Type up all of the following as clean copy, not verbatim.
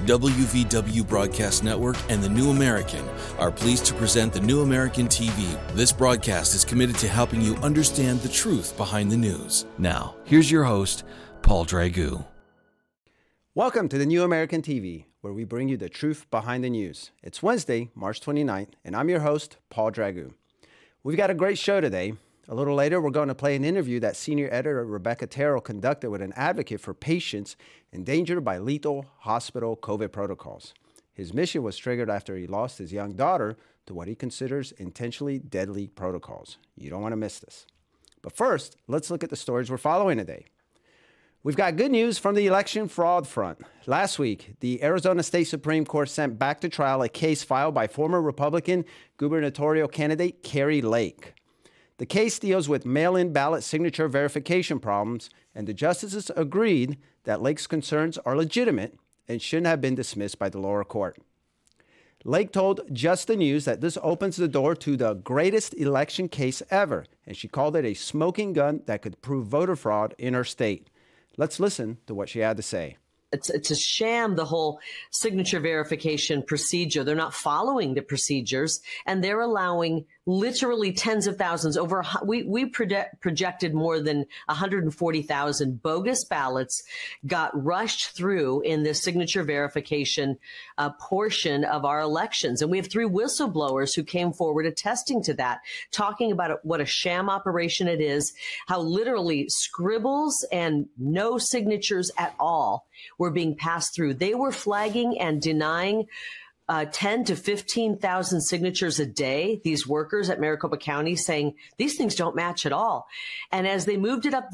WVW Broadcast Network and The New American are pleased to present The New American TV. This broadcast is committed to helping you understand the truth behind the news. Now, here's your host, Paul Dragoo. Welcome to The New American TV, where we bring you the truth behind the news. It's Wednesday, March 29th, and I'm your host, Paul Dragoo. We've got a great show today. A little later, we're going to play an interview that senior editor Rebecca Terrell conducted with an advocate for patients endangered by lethal hospital COVID protocols. His mission was triggered after he lost his young daughter to what he considers intentionally deadly protocols. You don't want to miss this. But first, let's look at the stories we're following today. We've got good news from the election fraud front. Last week, the Arizona State Supreme Court sent back to trial a case filed by former Republican gubernatorial candidate Kari Lake. The case deals with mail-in ballot signature verification problems, and the justices agreed that Lake's concerns are legitimate and shouldn't have been dismissed by the lower court. Lake told Just the News that this opens the door to the greatest election case ever, and she called it a smoking gun that could prove voter fraud in her state. Let's listen to what she had to say. It's a sham, the whole signature verification procedure. They're not following the procedures, and they're allowing literally tens of thousands. We projected more than 140,000 bogus ballots got rushed through in the signature verification portion of our elections. And we have 3 whistleblowers who came forward attesting to that, talking about what a sham operation it is, how literally scribbles and no signatures at all were being passed through. They were flagging and denying 10 to 15,000 signatures a day, these workers at Maricopa County, saying these things don't match at all. And as they moved it up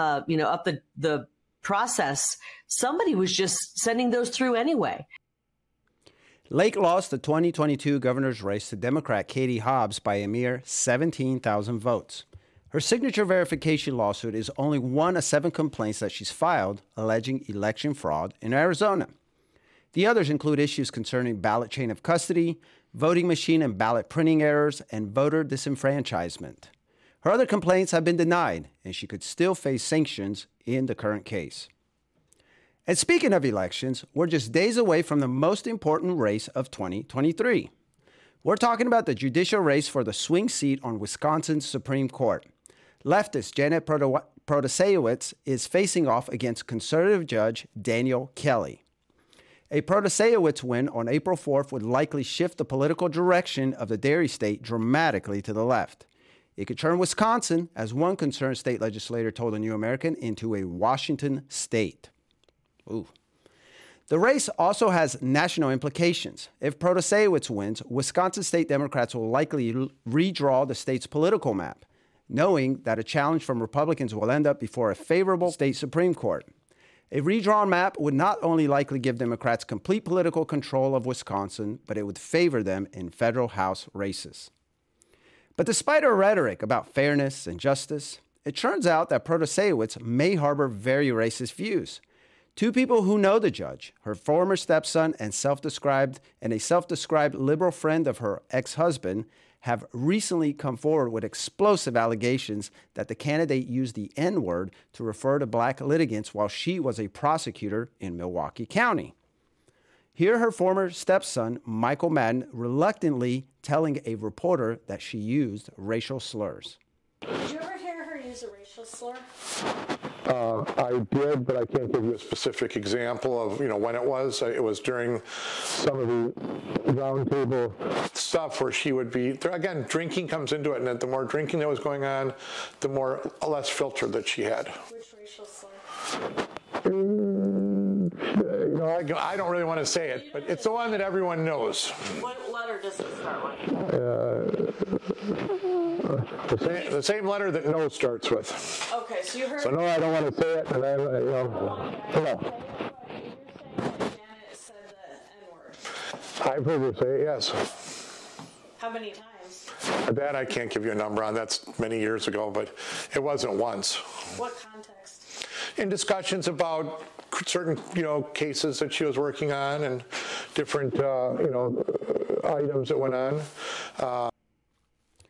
the process, somebody was just sending those through anyway. Lake lost the 2022 governor's race to Democrat Katie Hobbs by a mere 17,000 votes. Her signature verification lawsuit is only one of 7 complaints that she's filed alleging election fraud in Arizona. The others include issues concerning ballot chain of custody, voting machine and ballot printing errors, and voter disenfranchisement. Her other complaints have been denied, and she could still face sanctions in the current case. And speaking of elections, we're just days away from the most important race of 2023. We're talking about the judicial race for the swing seat on Wisconsin's Supreme Court. Leftist Janet Protasiewicz is facing off against conservative judge Daniel Kelly. A Protasiewicz win on April 4th would likely shift the political direction of the dairy state dramatically to the left. It could turn Wisconsin, as one concerned state legislator told the New American, into a Washington state. Ooh. The race also has national implications. If Protasiewicz wins, Wisconsin state Democrats will likely redraw the state's political map, knowing that a challenge from Republicans will end up before a favorable state Supreme Court. A redrawn map would not only likely give Democrats complete political control of Wisconsin, but it would favor them in federal House races. But despite her rhetoric about fairness and justice, it turns out that Protasiewicz may harbor very racist views. 2 people who know the judge, her former stepson and a self-described liberal friend of her ex-husband, have recently come forward with explosive allegations that the candidate used the N-word to refer to black litigants while she was a prosecutor in Milwaukee County. Hear her former stepson, Michael Madden, reluctantly telling a reporter that she used racial slurs. Did you ever hear her use a racial slur? I did, but I can't give you a specific example of, when it was. It was during some of the roundtable stuff where she would be, again, drinking comes into it, and the more drinking that was going on, the less filter that she had. Which racial slur? I don't really want to say it, but it's the one that everyone knows. What letter does it start with? The same letter that no starts with. Okay, so you heard. So no, I don't want to say it, and You're saying that Janet said the N-word. I've heard her say it, yes. How many times? That I can't give you a number on. That's many years ago, but it wasn't once. What context? In discussions about certain, cases that she was working on and different, items that went on.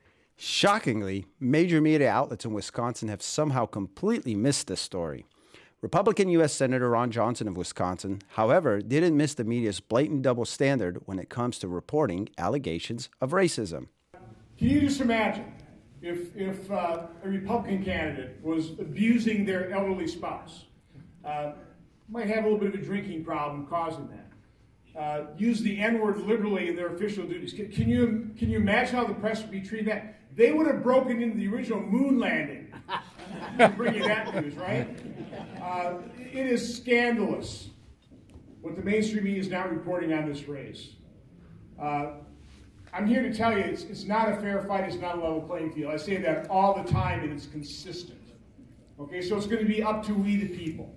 Shockingly, major media outlets in Wisconsin have somehow completely missed this story. Republican U.S. Senator Ron Johnson of Wisconsin, however, didn't miss the media's blatant double standard when it comes to reporting allegations of racism. Can you just imagine if a Republican candidate was abusing their elderly spouse, might have a little bit of a drinking problem causing that, use the N-word liberally in their official duties? Can you imagine how the press would be treating that? They would have broken into the original moon landing. Bring you that news, right? It is scandalous what the mainstream media is now reporting on this race. I'm here to tell you it's not a fair fight, it's not a level playing field. I say that all the time and it's consistent. Okay, so it's going to be up to we the people.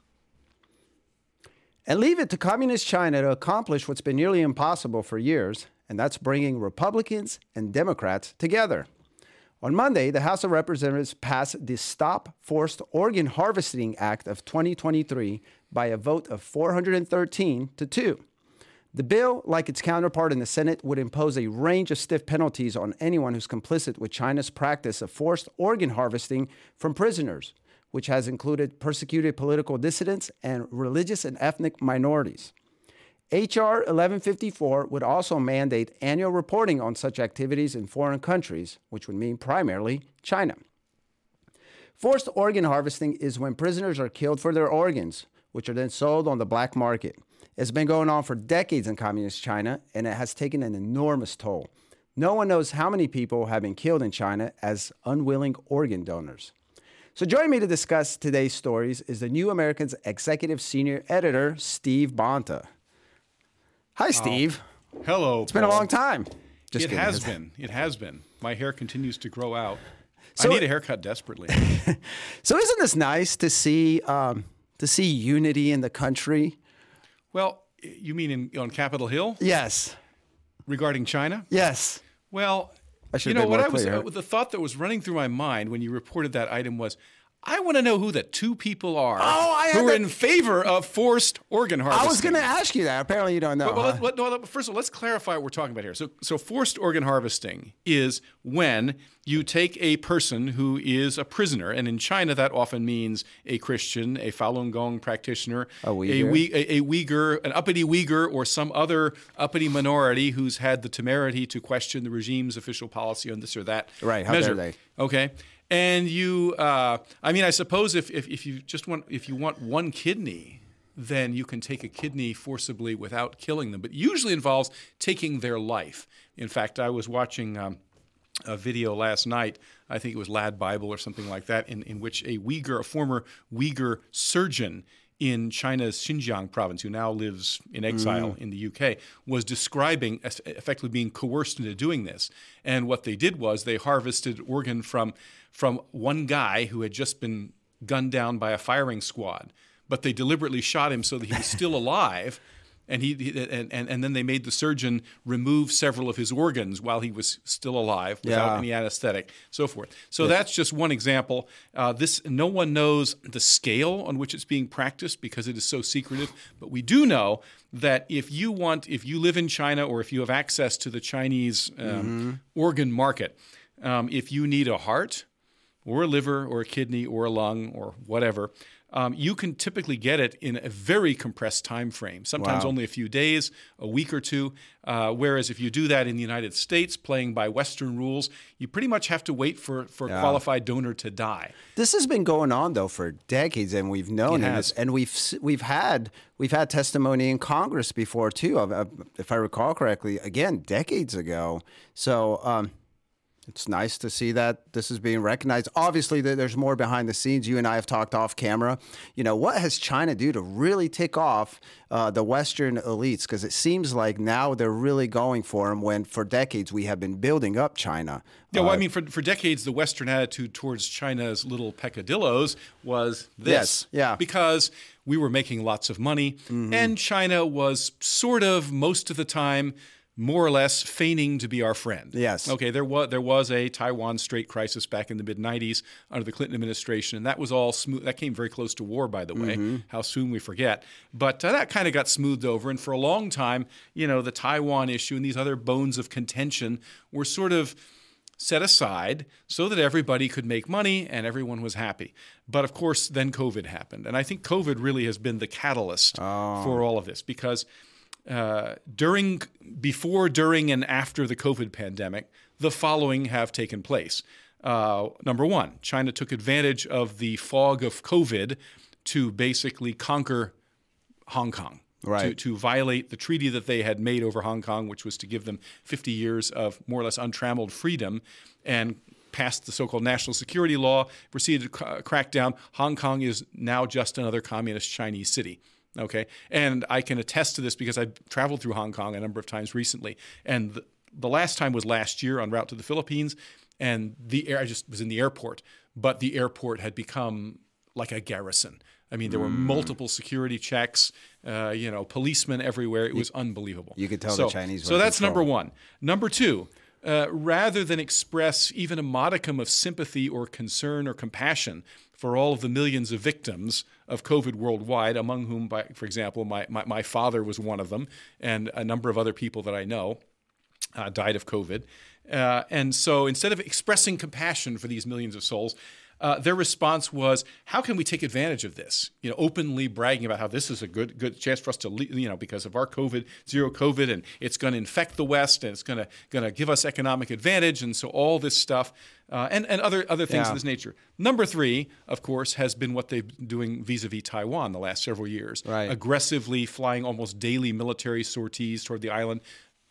And leave it to Communist China to accomplish what's been nearly impossible for years, and that's bringing Republicans and Democrats together. On Monday, the House of Representatives passed the Stop Forced Organ Harvesting Act of 2023 by a vote of 413 to 2. The bill, like its counterpart in the Senate, would impose a range of stiff penalties on anyone who's complicit with China's practice of forced organ harvesting from prisoners, which has included persecuted political dissidents and religious and ethnic minorities. H.R. 1154 would also mandate annual reporting on such activities in foreign countries, which would mean primarily China. Forced organ harvesting is when prisoners are killed for their organs, which are then sold on the black market. It's been going on for decades in communist China, and it has taken an enormous toll. No one knows how many people have been killed in China as unwilling organ donors. So joining me to discuss today's stories is the New American's executive senior editor, Steve Bonta. Hi, Steve. Hello, It's been a long time. It has been. My hair continues to grow out. I need a haircut desperately. So isn't this nice to see unity in the country? Well, you mean on Capitol Hill? Yes. Regarding China? Yes. Well, you know what the thought that was running through my mind when you reported that item was, I want to know who the two people are who are in favor of forced organ harvesting. I was going to ask you that. Apparently you don't know. First of all, let's clarify what we're talking about here. So forced organ harvesting is when you take a person who is a prisoner, and in China that often means a Christian, a Falun Gong practitioner, a Uyghur, an uppity Uyghur, or some other uppity minority who's had the temerity to question the regime's official policy on this or that right, how measure. dare they? Okay. And you, I suppose if you want one kidney, then you can take a kidney forcibly without killing them. But usually involves taking their life. In fact, I was watching a video last night. I think it was Lad Bible or something like that, in which a former Uyghur surgeon in China's Xinjiang province, who now lives in exile in the UK, was describing effectively being coerced into doing this. And what they did was they harvested organ from one guy who had just been gunned down by a firing squad, but they deliberately shot him so that he was still alive. And and then they made the surgeon remove several of his organs while he was still alive without any anesthetic, so forth. So that's just one example. No one knows the scale on which it's being practiced because it is so secretive. But we do know that if you live in China or if you have access to the Chinese organ market, if you need a heart or a liver or a kidney or a lung or whatever, you can typically get it in a very compressed time frame, sometimes only a few days, a week or two, whereas if you do that in the United States, playing by Western rules, you pretty much have to wait for a qualified donor to die. This has been going on, though, for decades, and we've known this, and we've had testimony in Congress before, too, if I recall correctly, again, decades ago. So it's nice to see that this is being recognized. Obviously, there's more behind the scenes. You and I have talked off camera. You know, what has China do to really tick off the Western elites? Because it seems like now they're really going for them when for decades we have been building up China. Yeah, well, I mean, for decades, the Western attitude towards China's little peccadillos was this. Because we were making lots of money, and China was sort of, most of the time, more or less feigning to be our friend. Yes. Okay, there was a Taiwan Strait crisis back in the mid-'90s under the Clinton administration, and that was all smooth. That came very close to war, by the way. How soon we forget. But that kind of got smoothed over, and for a long time, the Taiwan issue and these other bones of contention were sort of set aside so that everybody could make money and everyone was happy. But of course, then COVID happened. And I think COVID really has been the catalyst for all of this, because before, during, and after the COVID pandemic, the following have taken place. Number one, China took advantage of the fog of COVID to basically conquer Hong Kong. Right. To violate the treaty that they had made over Hong Kong, which was to give them 50 years of more or less untrammeled freedom, and passed the so-called national security law, proceeded to crack down. Hong Kong is now just another communist Chinese city. Okay, and I can attest to this because I've traveled through Hong Kong a number of times recently, and the last time was last year en route to the Philippines, and I just was in the airport, but the airport had become like a garrison. I mean, there were multiple security checks, policemen everywhere. It was unbelievable. You could tell the Chinese were So in that's control. number one. Number two, rather than express even a modicum of sympathy or concern or compassion for all of the millions of victims of COVID worldwide, among whom, for example, my father was one of them, and a number of other people that I know died of COVID. And so instead of expressing compassion for these millions of souls, their response was, how can we take advantage of this? Openly bragging about how this is a good chance for us to, because of our COVID, zero COVID, and it's going to infect the West, and it's going to give us economic advantage, and so all this stuff, and other things of this nature. Number three, of course, has been what they've been doing vis-a-vis Taiwan the last several years, right. Aggressively flying almost daily military sorties toward the island.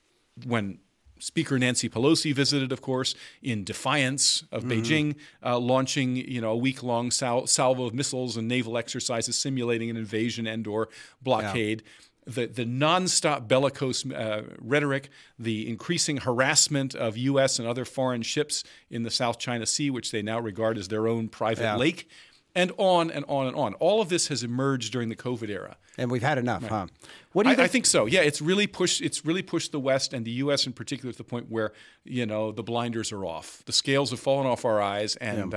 When Speaker Nancy Pelosi visited, of course, in defiance of Beijing, launching a week-long salvo of missiles and naval exercises simulating an invasion and/or blockade. Yeah. The nonstop bellicose rhetoric, the increasing harassment of U.S. and other foreign ships in the South China Sea, which they now regard as their own private lake, and on and on and on. All of this has emerged during the COVID era. And we've had enough, huh? What do you think? I think so. Yeah, it's really pushed the West and the U.S. in particular to the point where the blinders are off. The scales have fallen off our eyes, and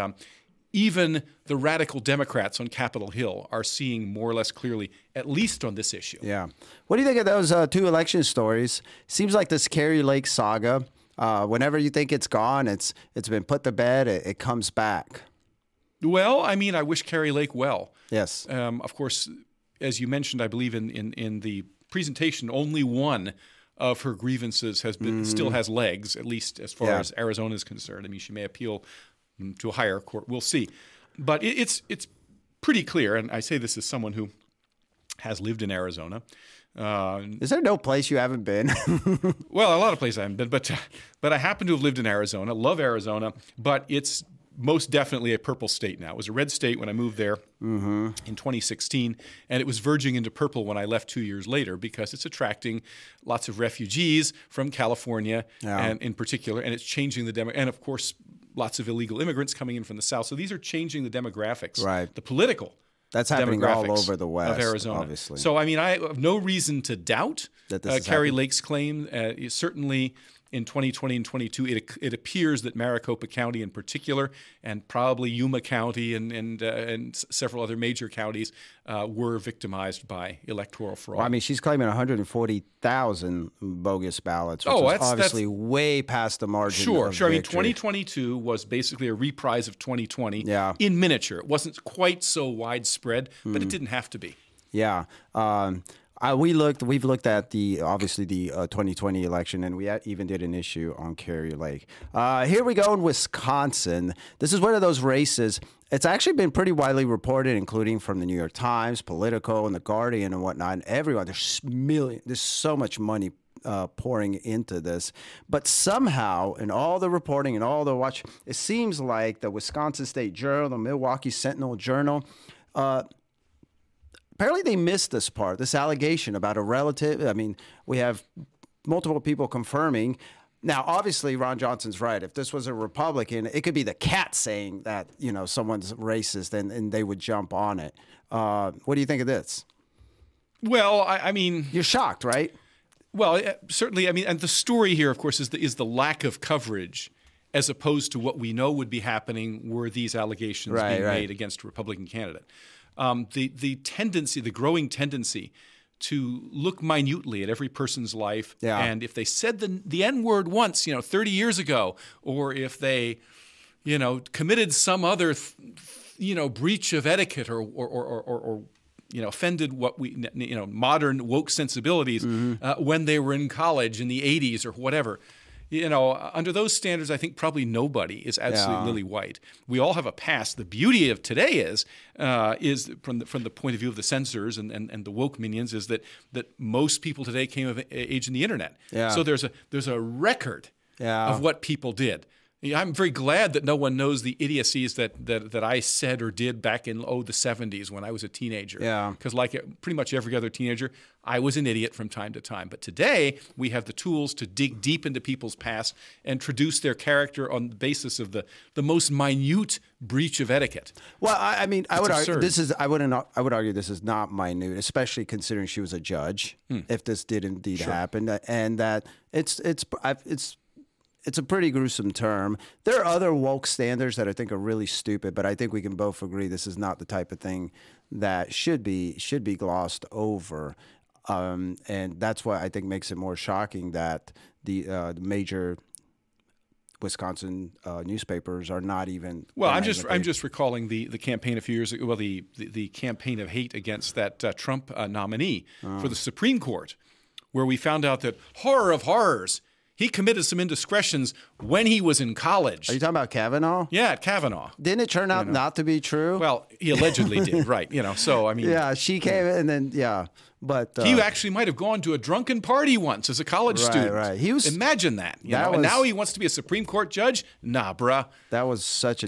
even the radical Democrats on Capitol Hill are seeing more or less clearly, at least on this issue. Yeah. What do you think of those two election stories? Seems like this Kari Lake saga. Whenever you think it's gone, it's been put to bed. It comes back. Well, I mean, I wish Kari Lake well. Yes. Of course, as you mentioned, I believe in the presentation, only one of her grievances still has legs, at least as far as Arizona is concerned. I mean, she may appeal to a higher court. We'll see. But it's pretty clear, and I say this as someone who has lived in Arizona. Is there no place you haven't been? Well, a lot of places I haven't been, but I happen to have lived in Arizona, love Arizona, but it's most definitely a purple state now. It was a red state when I moved there in 2016, and it was verging into purple when I left 2 years later because it's attracting lots of refugees from California, and in particular, and it's changing the and of course, lots of illegal immigrants coming in from the south. So these are changing the demographics, the political. That's happening all over the West, of Arizona. Obviously. So, I mean, I have no reason to doubt that Kari Lake's claim. Certainly, in 2020 and 22, it appears that Maricopa County in particular, and probably Yuma County and several other major counties were victimized by electoral fraud. Well, I mean, she's claiming 140,000 bogus ballots, which is obviously way past the margin of victory. Sure. I mean, 2022 was basically a reprise of 2020 in miniature. It wasn't quite so widespread, but it didn't have to be. Yeah. We've looked at the 2020 election, and we even did an issue on Kari Lake. Here we go in Wisconsin. This is one of those races. It's actually been pretty widely reported, including from the New York Times, Politico, and the Guardian, and whatnot. And everyone, there's so much money pouring into this, but somehow in all the reporting and all the watch, it seems like the Wisconsin State Journal, the Milwaukee Sentinel Journal. Apparently they missed this part, this allegation about a relative. I mean, we have multiple people confirming. Now, obviously, Ron Johnson's right. If this was a Republican, it could be the cat saying that, someone's racist, and they would jump on it. What do you think of this? Well, I mean... You're shocked, right? Well, certainly. I mean, and the story here, of course, is the lack of coverage as opposed to what we know would be happening were these allegations being made against a Republican candidate. The growing tendency to look minutely at every person's life. Yeah. And if they said the N-word once, 30 years ago, or if they, committed some other, breach of etiquette or offended what we, modern woke sensibilities when they were in college in the 80s or whatever. Under those standards, I think probably nobody is absolutely lily white. We all have a past. The beauty of today is from the point of view of the censors and the woke minions is that most people today came of age in the internet. Yeah. So there's a record of what people did. I'm very glad that no one knows the idiocies that I said or did back in the 70s when I was a teenager. Yeah. Because like pretty much every other teenager, I was an idiot from time to time. But today we have the tools to dig deep into people's past and traduce their character on the basis of the most minute breach of etiquette. Well, I would argue absurd. I would argue this is not minute, especially considering she was a judge. If this did indeed happen, and that it's a pretty gruesome term. There are other woke standards that I think are really stupid, but I think we can both agree this is not the type of thing that should be glossed over. And that's what I think makes it more shocking that the major Wisconsin newspapers are not even. Well, I'm just recalling the campaign a few years ago. Well, the campaign of hate against that Trump nominee for the Supreme Court, where we found out that horror of horrors. He committed some indiscretions when he was in college. Are you talking about Kavanaugh? Yeah, Kavanaugh. Didn't it turn out not to be true? Well, he allegedly did, right? So I mean, yeah, she came and then but he actually might have gone to a drunken party once as a college student. Right. Imagine that. And now he wants to be a Supreme Court judge. Nah, bruh. That was such a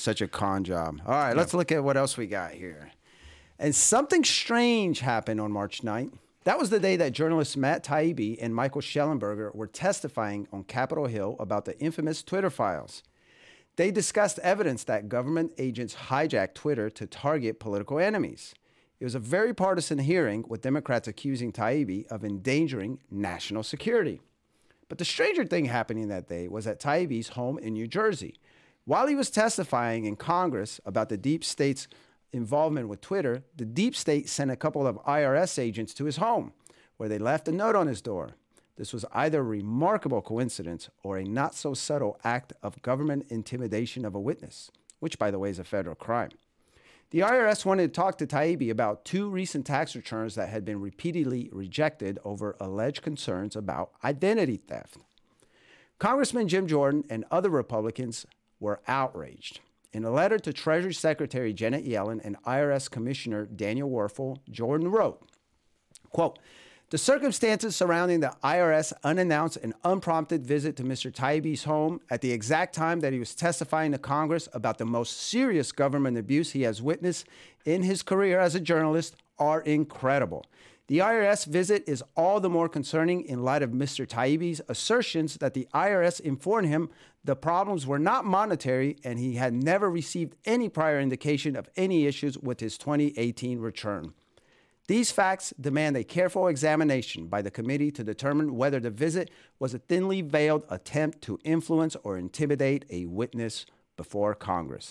con job. All right, let's look at what else we got here. And something strange happened on March 9th. That was the day that journalists Matt Taibbi and Michael Shellenberger were testifying on Capitol Hill about the infamous Twitter files. They discussed evidence that government agents hijacked Twitter to target political enemies. It was a very partisan hearing, with Democrats accusing Taibbi of endangering national security. But the stranger thing happening that day was at Taibbi's home in New Jersey. While he was testifying in Congress about the deep state's involvement with Twitter, the deep state sent a couple of IRS agents to his home, where they left a note on his door. This was either a remarkable coincidence or a not-so-subtle act of government intimidation of a witness, which, by the way, is a federal crime. The IRS wanted to talk to Taibbi about 2 recent tax returns that had been repeatedly rejected over alleged concerns about identity theft. Congressman Jim Jordan and other Republicans were outraged. In a letter to Treasury Secretary Janet Yellen and IRS Commissioner Daniel Werfel, Jordan wrote, quote, "The circumstances surrounding the IRS unannounced and unprompted visit to Mr. Taibbi's home at the exact time that he was testifying to Congress about the most serious government abuse he has witnessed in his career as a journalist are incredible. The IRS visit is all the more concerning in light of Mr. Taibbi's assertions that the IRS informed him the problems were not monetary and he had never received any prior indication of any issues with his 2018 return. These facts demand a careful examination by the committee to determine whether the visit was a thinly veiled attempt to influence or intimidate a witness before Congress."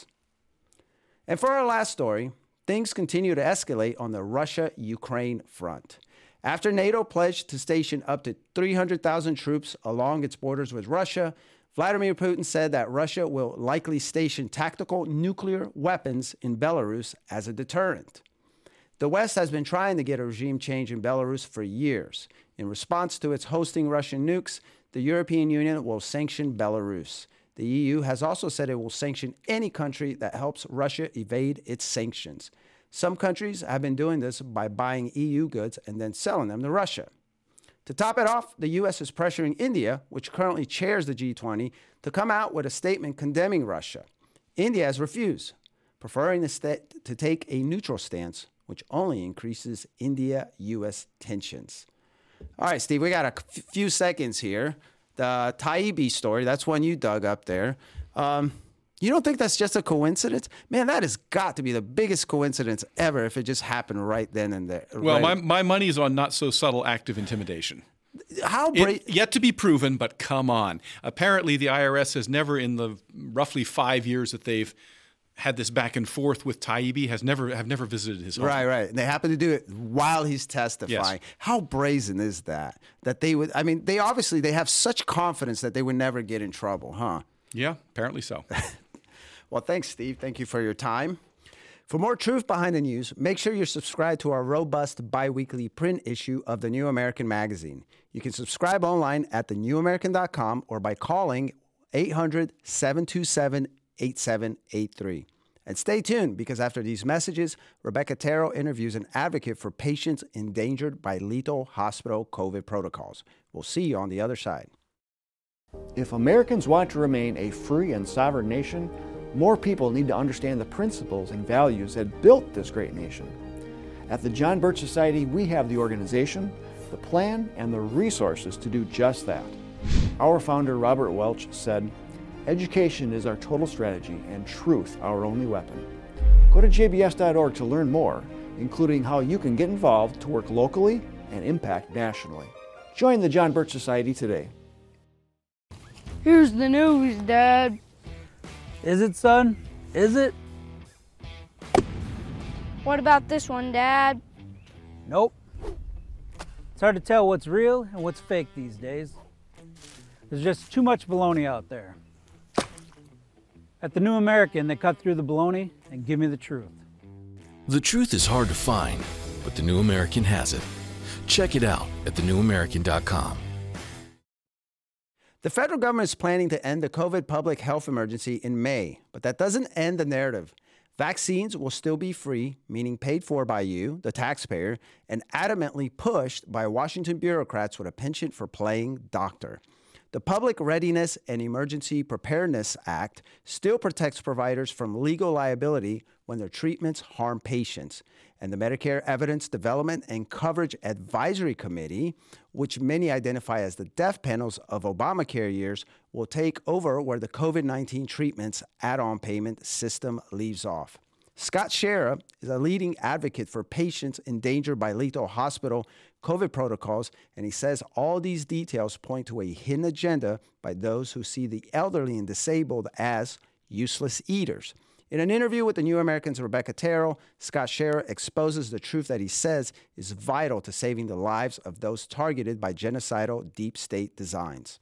And for our last story, things continue to escalate on the Russia-Ukraine front. After NATO pledged to station up to 300,000 troops along its borders with Russia, Vladimir Putin said that Russia will likely station tactical nuclear weapons in Belarus as a deterrent. The West has been trying to get a regime change in Belarus for years. In response to its hosting Russian nukes, the European Union will sanction Belarus. The EU has also said it will sanction any country that helps Russia evade its sanctions. Some countries have been doing this by buying EU goods and then selling them to Russia. To top it off, the U.S. is pressuring India, which currently chairs the G20, to come out with a statement condemning Russia. India has refused, preferring to take a neutral stance, which only increases India-U.S. tensions. All right, Steve, we got a few seconds here. The Taibbi story, that's one you dug up there. You don't think that's just a coincidence? Man, that has got to be the biggest coincidence ever if it just happened right then and there. Well, my money's on not so subtle act of intimidation. Yet to be proven, but come on. Apparently, the IRS has never, in the roughly 5 years that they've had this back and forth with Taibbi have never visited his home. Right. And they happen to do it while he's testifying. Yes. How brazen is that? That they would, I mean, they have such confidence that they would never get in trouble, huh? Yeah, apparently so. Well, thanks, Steve. Thank you for your time. For more truth behind the news, make sure you're subscribed to our robust biweekly print issue of the New American Magazine. You can subscribe online at thenewamerican.com or by calling 800-727-8783. And stay tuned, because after these messages, Rebecca Terrell interviews an advocate for patients endangered by lethal hospital COVID protocols. We'll see you on the other side. If Americans want to remain a free and sovereign nation, more people need to understand the principles and values that built this great nation. At the John Birch Society, we have the organization, the plan, and the resources to do just that. Our founder, Robert Welch, said, "Education is our total strategy and truth our only weapon." Go to jbs.org to learn more, including how you can get involved to work locally and impact nationally. Join the John Birch Society today. Here's the news, Dad. Is it, son? Is it? What about this one, Dad? Nope. It's hard to tell what's real and what's fake these days. There's just too much baloney out there. At the New American, they cut through the baloney and give me the truth. The truth is hard to find, but the New American has it. Check it out at thenewamerican.com. The federal government is planning to end the COVID public health emergency in May, but that doesn't end the narrative. Vaccines will still be free, meaning paid for by you, the taxpayer, and adamantly pushed by Washington bureaucrats with a penchant for playing doctor. The Public Readiness and Emergency Preparedness Act still protects providers from legal liability when their treatments harm patients. And the Medicare Evidence Development and Coverage Advisory Committee, which many identify as the death panels of Obamacare years, will take over where the COVID-19 treatments add-on payment system leaves off. Scott Schara is a leading advocate for patients endangered by lethal hospital COVID protocols, and he says all these details point to a hidden agenda by those who see the elderly and disabled as useless eaters. In an interview with the New American's Rebecca Terrell, Scott Schara exposes the truth that he says is vital to saving the lives of those targeted by genocidal deep state designs.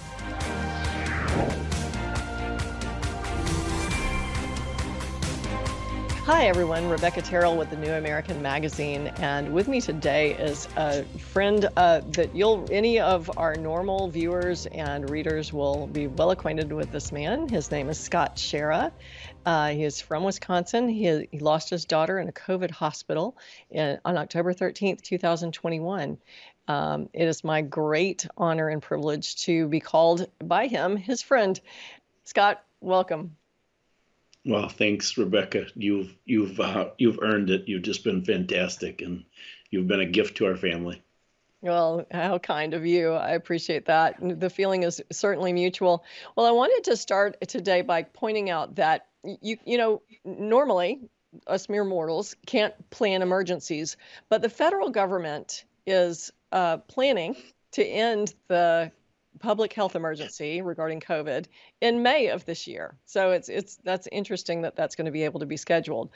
Hi everyone, Rebecca Terrell with the New American Magazine, and with me today is a friend that any of our normal viewers and readers will be well acquainted with this man. His name is Scott Schara. He is from Wisconsin. He lost his daughter in a COVID hospital on October 13th, 2021. It is my great honor and privilege to be called by him his friend. Scott, welcome. Well, thanks, Rebecca. You've earned it. You've just been fantastic, and you've been a gift to our family. Well, how kind of you. I appreciate that. The feeling is certainly mutual. Well, I wanted to start today by pointing out that normally us mere mortals can't plan emergencies, but the federal government is planning to end the public health emergency regarding COVID in May of this year. So that's interesting that that's going to be able to be scheduled.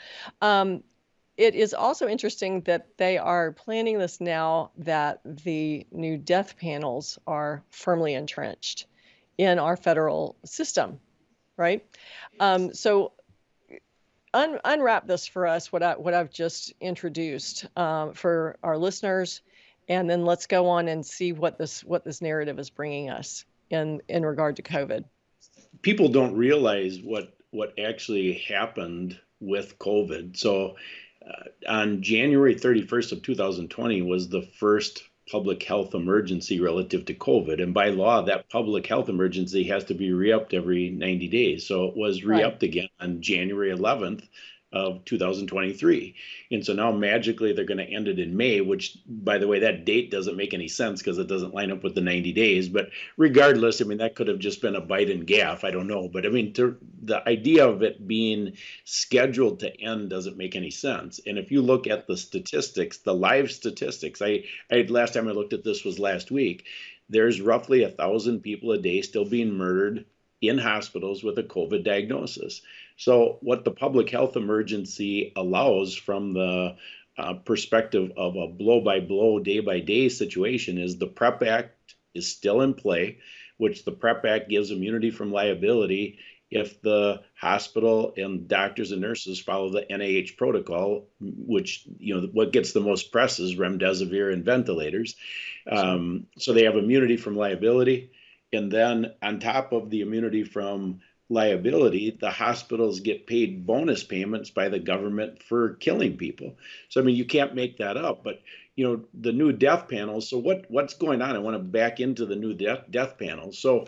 It is also interesting that they are planning this now that the new death panels are firmly entrenched in our federal system, right? So unwrap this for us, what I've just introduced for our listeners. And then let's go on and see what this narrative is bringing us in regard to COVID. People don't realize what actually happened with COVID. So on January 31st of 2020 was the first public health emergency relative to COVID. And by law, that public health emergency has to be re-upped every 90 days. So it was re-upped again on January 11th of 2023. And so now magically they're going to end it in May, which, by the way, that date doesn't make any sense because it doesn't line up with the 90 days. But regardless, I mean, that could have just been a Biden gaffe. I don't know. But I mean, the idea of it being scheduled to end doesn't make any sense. And if you look at the statistics, the live statistics, last time I looked at this was last week, there's roughly 1,000 people a day still being murdered in hospitals with a COVID diagnosis. So what the public health emergency allows from the perspective of a blow-by-blow, day-by-day situation is the PrEP Act is still in play, which the PrEP Act gives immunity from liability if the hospital and doctors and nurses follow the NIH protocol, which, what gets the most press is remdesivir and ventilators. So they have immunity from liability. And then on top of the immunity from liability, the hospitals get paid bonus payments by the government for killing people. So, I mean, you can't make that up. But, the new death panels, so what's going on? I want to back into the new death panels. So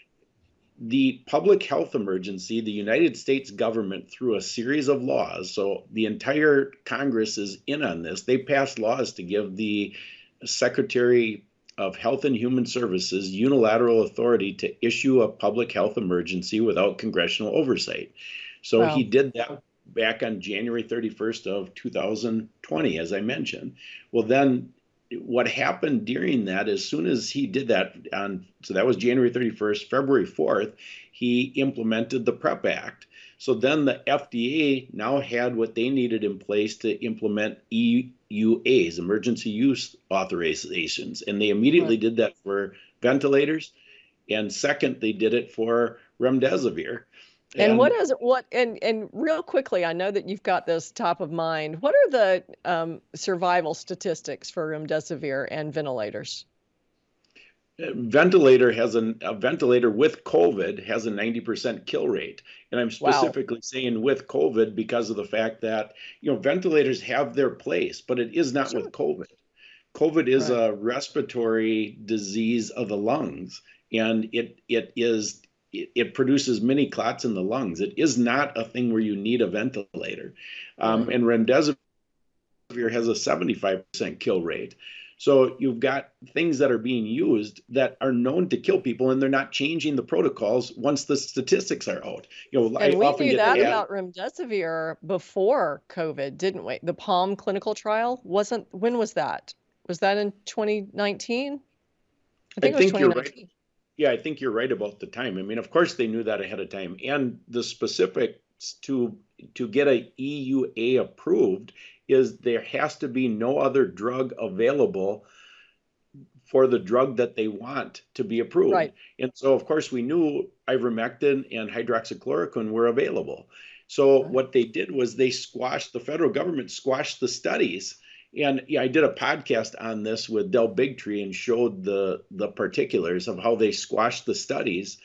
the public health emergency, the United States government, through a series of laws, so the entire Congress is in on this, they passed laws to give the Secretary of Health and Human Services unilateral authority to issue a public health emergency without congressional oversight. So Wow. he did that back on January 31st of 2020, as I mentioned. Well, then what happened during that, as soon as he did that so that was January 31st, February 4th, he implemented the PrEP Act. So then the FDA now had what they needed in place to implement EUAs, emergency use authorizations. And they immediately did that for ventilators. And second, they did it for remdesivir. And and real quickly, I know that you've got this top of mind. What are the survival statistics for remdesivir and ventilators? A ventilator with COVID has a 90% kill rate. And I'm specifically saying with COVID because of the fact that, ventilators have their place, but it is not with COVID. COVID is a respiratory disease of the lungs, and it produces mini clots in the lungs. It is not a thing where you need a ventilator. And remdesivir has a 75% kill rate. So you've got things that are being used that are known to kill people, and they're not changing the protocols once the statistics are out. And we knew that about remdesivir before COVID, didn't we? The PALM clinical trial when was that? Was that in 2019? I think it was 2019. You're right. Yeah, I think you're right about the time. I mean, of course they knew that ahead of time. And the specifics to get a EUA approved is there has to be no other drug available for the drug that they want to be approved. Right. And so, of course, we knew ivermectin and hydroxychloroquine were available. So what they did was the federal government squashed the studies. And I did a podcast on this with Del Bigtree and showed the particulars of how they squashed the studies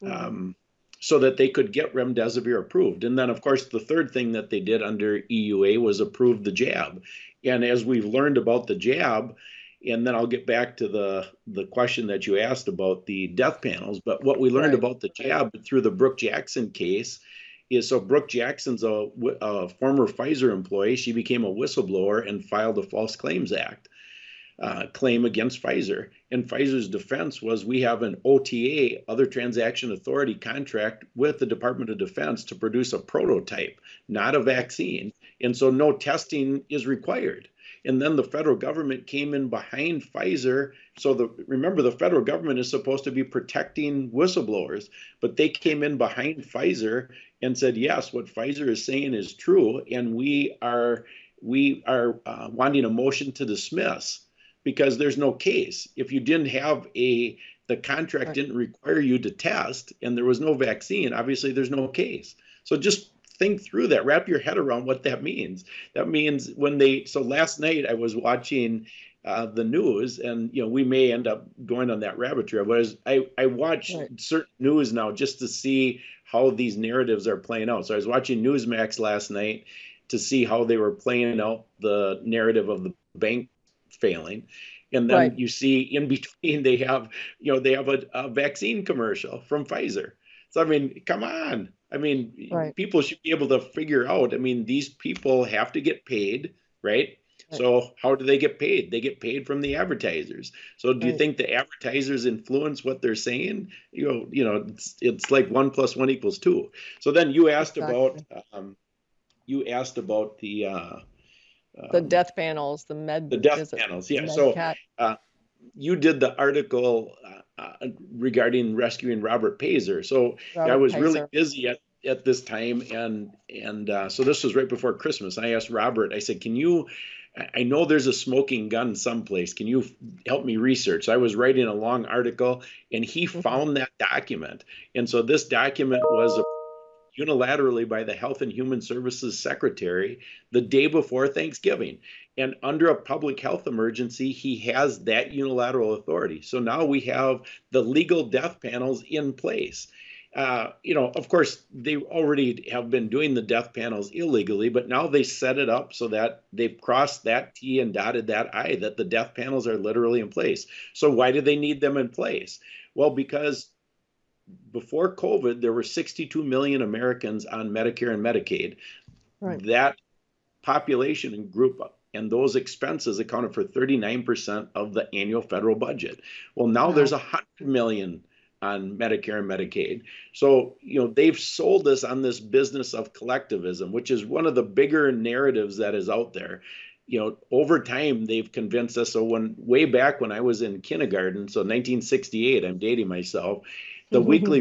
so that they could get remdesivir approved. And then, of course, the third thing that they did under EUA was approve the jab. And as we've learned about the jab, and then I'll get back to the question that you asked about the death panels, but what we learned about the jab through the Brooke Jackson case is, so Brooke Jackson's a former Pfizer employee. She became a whistleblower and filed a False Claims Act claim against Pfizer. And Pfizer's defense was, we have an OTA, Other Transaction Authority contract with the Department of Defense to produce a prototype, not a vaccine. And so no testing is required. And then the federal government came in behind Pfizer. So remember, the federal government is supposed to be protecting whistleblowers, but they came in behind Pfizer and said, yes, what Pfizer is saying is true. And we are wanting a motion to dismiss because there's no case. If you didn't have the contract didn't require you to test and there was no vaccine, obviously there's no case. So just think through that, wrap your head around what that means. That means so last night I was watching the news, and we may end up going on that rabbit trail, but I watch certain news now just to see how these narratives are playing out. So I was watching Newsmax last night to see how they were playing out the narrative of the bank failing. And then you see in between they have a vaccine commercial from Pfizer. So, I mean, come on. I mean, people should be able to figure out, I mean, these people have to get paid, right? So how do they get paid? They get paid from the advertisers. So do you think the advertisers influence what they're saying? It's like 1 + 1 = 2. So then you asked about the death panels, the death panels. Yeah. So you did the article regarding rescuing Robert Pazer. So I was really busy at this time, and so this was right before Christmas. I asked Robert, I said, I know there's a smoking gun someplace. Can you help me research? So I was writing a long article, and he found that document. And so this document was unilaterally by the Health and Human Services Secretary the day before Thanksgiving. And under a public health emergency, he has that unilateral authority. So now we have the legal death panels in place. Of course, they already have been doing the death panels illegally, but now they set it up so that they've crossed that T and dotted that I, that the death panels are literally in place. So why do they need them in place? Well, because before COVID, there were 62 million Americans on Medicare and Medicaid. Right. That population and group and those expenses accounted for 39% of the annual federal budget. Well, now there's 100 million on Medicare and Medicaid. So, they've sold us on this business of collectivism, which is one of the bigger narratives that is out there. Over time, they've convinced us. So way back when I was in kindergarten, so 1968, I'm dating myself, the Weekly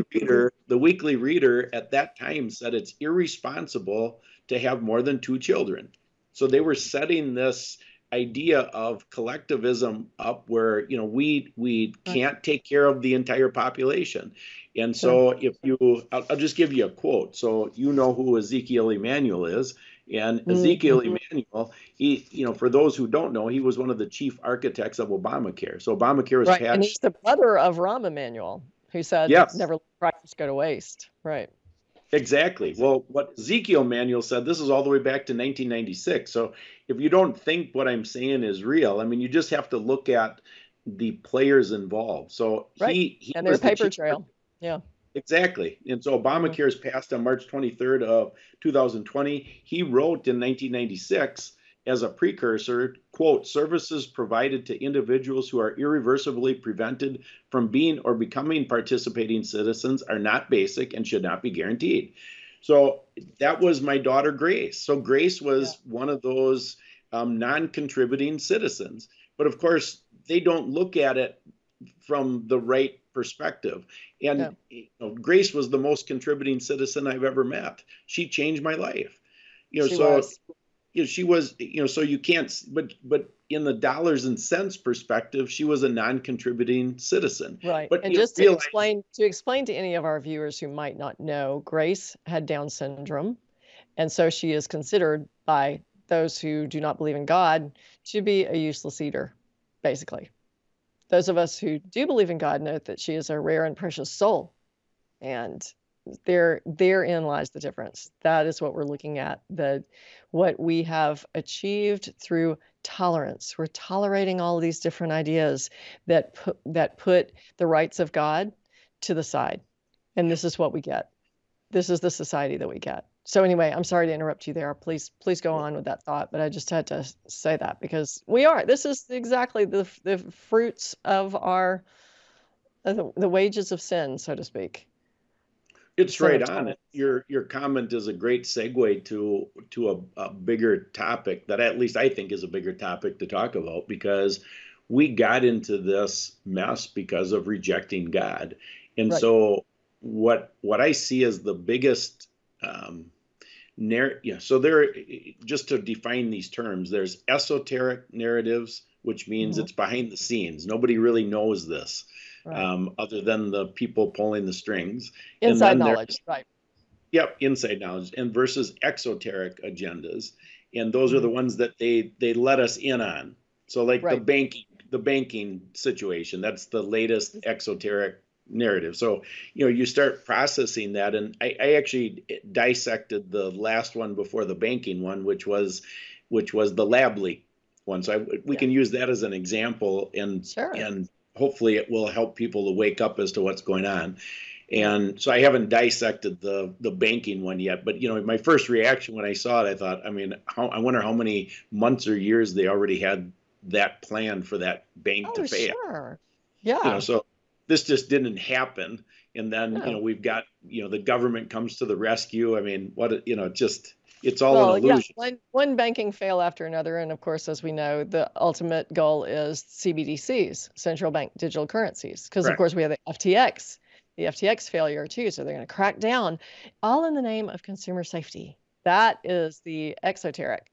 Reader at that time said it's irresponsible to have more than 2 children. So they were setting this idea of collectivism up where, we can't take care of the entire population. And so I'll just give you a quote. So who Ezekiel Emanuel is. And Ezekiel Emanuel, he, for those who don't know, he was one of the chief architects of Obamacare. So Obamacare was passed. And he's the brother of Rahm Emanuel, who said, never let practice go to waste. Right. Exactly. Well, what Ezekiel Emanuel said, this is all the way back to 1996. So if you don't think what I'm saying is real, you just have to look at the players involved. So he and their paper trail. Yeah. Exactly. And so Obamacare is passed on March 23rd of 2020. He wrote in 1996 as a precursor, quote, services provided to individuals who are irreversibly prevented from being or becoming participating citizens are not basic and should not be guaranteed. So that was my daughter, Grace. So Grace was one of those non-contributing citizens. But of course, they don't look at it from the right perspective. And Grace was the most contributing citizen I've ever met. She changed my life. She was, so you can't, but in the dollars and cents perspective, she was a non-contributing citizen. Right. But and just to explain to any of our viewers who might not know, Grace had Down syndrome. And so she is considered by those who do not believe in God to be a useless eater, basically. Those of us who do believe in God know that she is a rare and precious soul. And therein lies the difference. That is what we're looking at, what we have achieved through tolerance. We're tolerating all of these different ideas that put the rights of God to the side. And this is what we get. This is the society that we get. So anyway, I'm sorry to interrupt you there. Please go on with that thought. But I just had to say that because this is exactly the fruits of the wages of sin, so to speak. It's right on it. Your comment is a great segue to a bigger topic that at least I think is a bigger topic to talk about, because we got into this mess because of rejecting God. And so what I see as the biggest so there, just to define these terms, there's esoteric narratives, which means it's behind the scenes. Nobody really knows this. Other than the people pulling the strings. Inside knowledge, right. Yep, inside knowledge, and versus exoteric agendas. And those are the ones that they let us in on. So like the banking situation, that's the latest exoteric narrative. So, you start processing that. And I actually dissected the last one before the banking one, which was the lab leak one. So we can use that as an example and hopefully it will help people to wake up as to what's going on. And so I haven't dissected the banking one yet, but my first reaction when I saw it, I thought, I wonder how many months or years they already had that plan for that bank to fail. Sure. Yeah. So this just didn't happen. And then, we've got, the government comes to the rescue. It's all an illusion. Yeah, one banking fail after another. And of course, as we know, the ultimate goal is CBDCs, central bank digital currencies. Because, of course, we have the FTX the FTX failure too. So they're going to crack down, all in the name of consumer safety. That is the exoteric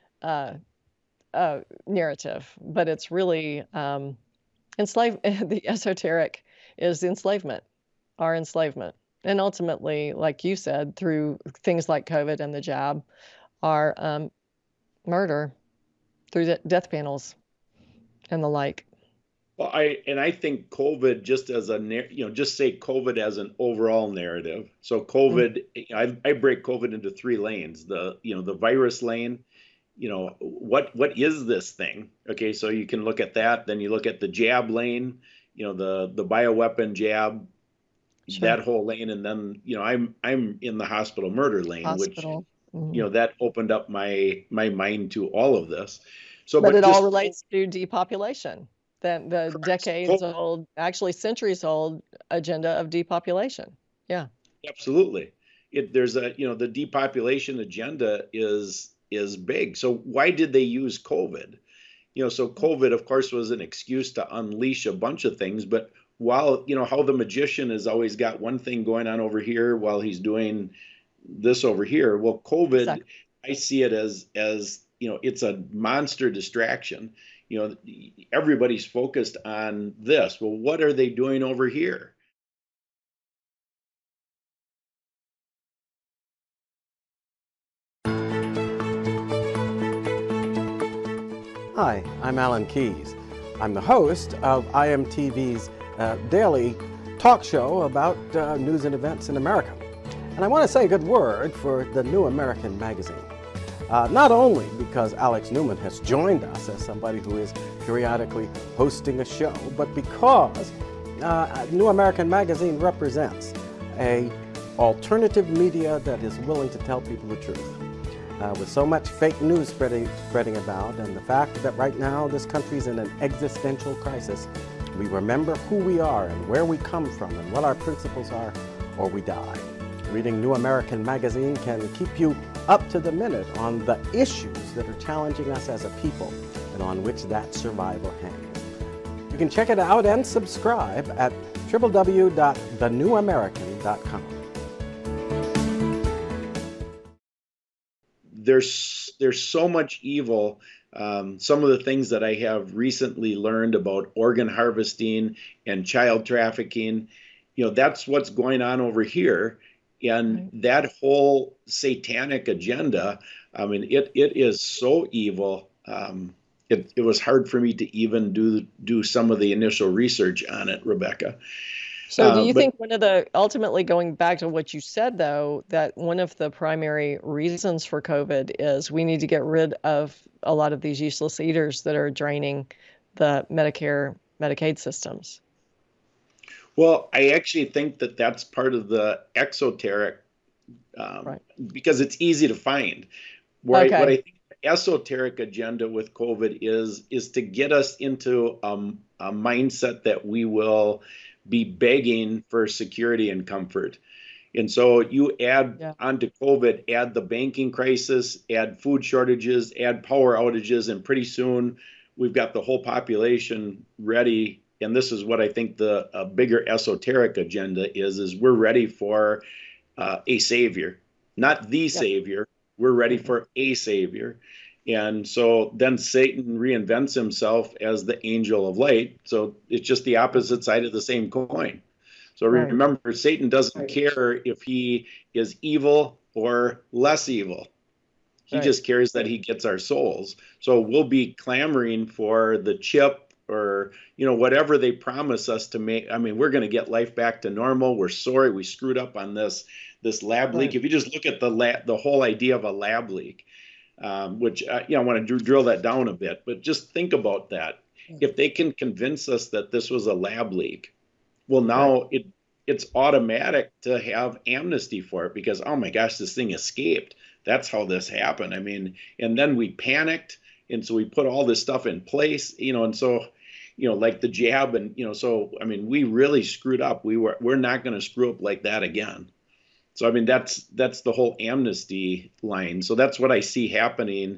narrative, but it's really the esoteric is enslavement, our enslavement. And ultimately, like you said, through things like COVID and the jab, our murder through the death panels and the like. Well, I think COVID just as just say COVID as an overall narrative. So COVID, I break COVID into three lanes. The virus lane, what is this thing? Okay, so you can look at that. Then you look at the jab lane, the bioweapon jab, that whole lane, and then I'm in the hospital murder lane, which that opened up my mind to all of this. So, but it all relates to depopulation. The decades old, actually centuries old agenda of depopulation. Yeah, absolutely. There's the depopulation agenda is big. So why did they use COVID? So COVID, of course, was an excuse to unleash a bunch of things. But while how the magician has always got one thing going on over here while he's doing this over here. Well, COVID, exactly. I see it as it's a monster distraction. Everybody's focused on this. Well, what are they doing over here? Hi, I'm Alan Keyes. I'm the host of IMTV's daily talk show about news and events in America. And I want to say a good word for the New American magazine. Not only because Alex Newman has joined us as somebody who is periodically hosting a show, but because New American Magazine represents a alternative media that is willing to tell people the truth. With so much fake news spreading about, and the fact that right now this country is in an existential crisis, we remember who we are and where we come from and what our principles are, or we die. Reading New American Magazine can keep you up to the minute on the issues that are challenging us as a people and on which that survival hangs. You can check it out and subscribe at www.thenewamerican.com. There's so much evil. Some of the things that I have recently learned about organ harvesting and child trafficking, that's what's going on over here. And that whole satanic agenda, I mean, it is so evil. It was hard for me to even do some of the initial research on it, Rebecca. So do you think ultimately going back to what you said, though, that one of the primary reasons for COVID is we need to get rid of a lot of these useless eaters that are draining the Medicare, Medicaid systems? Well, I actually think that that's part of the exoteric, because it's easy to find. What I think the esoteric agenda with COVID is to get us into a mindset that we will be begging for security and comfort. And so you add onto COVID, add the banking crisis, add food shortages, add power outages, and pretty soon we've got the whole population ready. And this is what I think the bigger esoteric agenda is we're ready for a savior, not the savior. We're ready for a savior. And so then Satan reinvents himself as the angel of light. So it's just the opposite side of the same coin. So remember, Satan doesn't care if he is evil or less evil. He just cares that he gets our souls. So we'll be clamoring for the chip or, whatever they promise us to make. I mean, we're going to get life back to normal. We're sorry we screwed up on this lab leak. If you just look at the whole idea of a lab leak, which I want to drill that down a bit, but just think about that. If they can convince us that this was a lab leak, well, now it's automatic to have amnesty for it because, oh my gosh, this thing escaped. That's how this happened. I mean, and then we panicked. And so we put all this stuff in place, and so, like the jab and, so, I mean, we really screwed up. We're not going to screw up like that again. So, I mean, that's the whole amnesty line. So that's what I see happening.